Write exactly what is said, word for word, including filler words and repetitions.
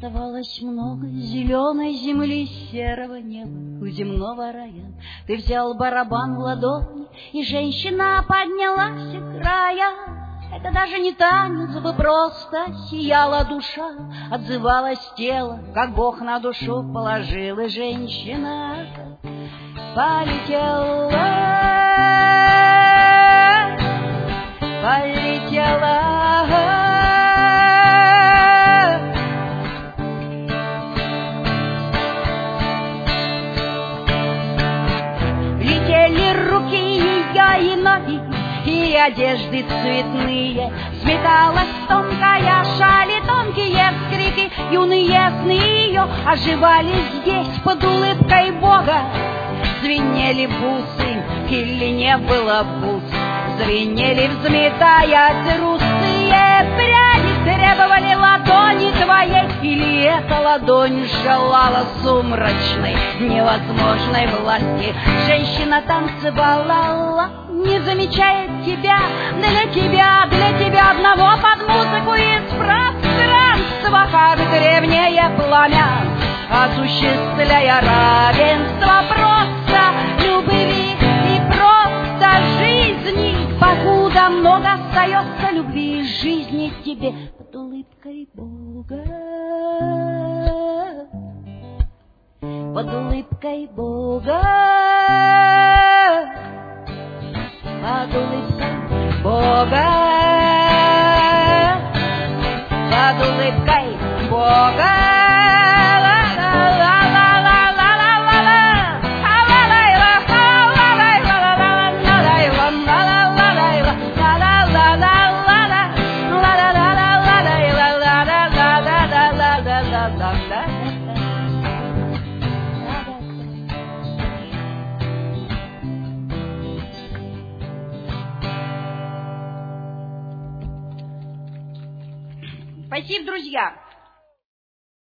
Оставалось много зеленой земли, серого неба, у земного рая. Ты взял барабан в ладони, и женщина поднялась к края. Это даже не танец бы, просто сияла душа, отзывалось тело, как Бог на душу положил, и женщина полетела, полетела. Летели руки ее и ноги, и одежды цветные, сметалась тонкая шаль, и тонкие вскрики, юные сны ее оживали здесь под улыбкой Бога. Звенели бусы, или не было бус, звенели, взметаясь русые пряди, требовали ладони твоей, или эта ладонь желала сумрачной, невозможной власти. Женщина танцевала, не замечает тебя, для тебя, для тебя одного под музыку из пространства, как древнее пламя, осуществляя равенство просто любви и просто жизни. Покуда много остается любви и жизни тебе под улыбкой Бога, под улыбкой Бога, под улыбкой Бога, под улыбкой Бога. Спасибо, друзья.